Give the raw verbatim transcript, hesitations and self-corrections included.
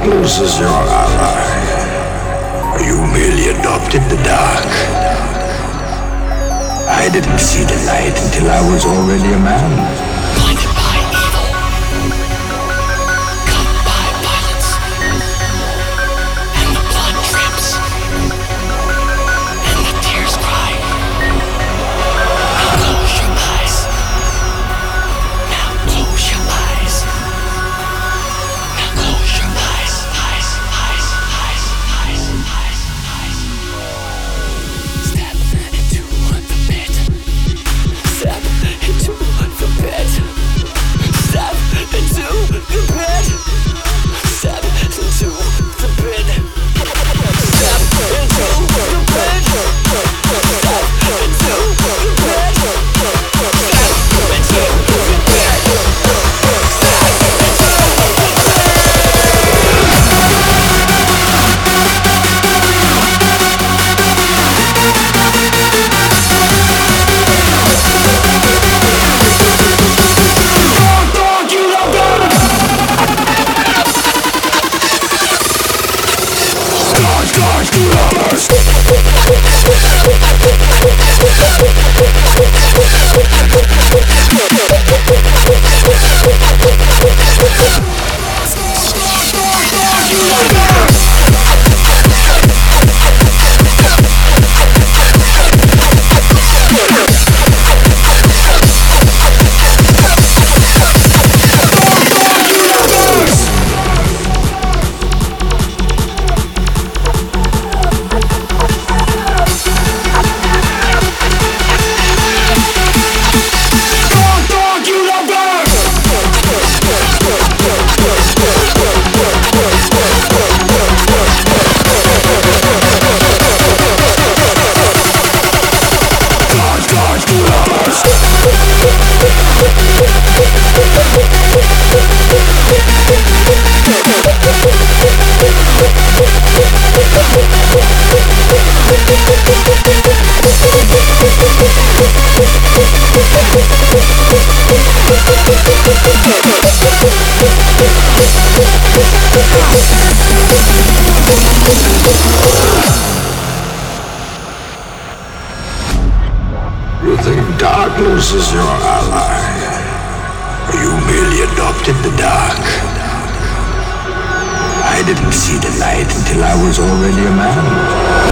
darkness as your ally. You merely adopted the dark. I didn't see the light until I was already a man. Blinded by evil, cut by violence, and the blood drips, and the tears cry. Now close your eyes. Now close your eyes. Now close your eyes. Eyes, eyes, eyes, eyes, eyes, eyes. Step into the pit. Step into the pit. Step into the pit. Step into the pit. Step into the pit. Step into the pit. Step into the pit. You think darkness is your ally. You merely adopted the dark. I didn't see the light until I was already a man.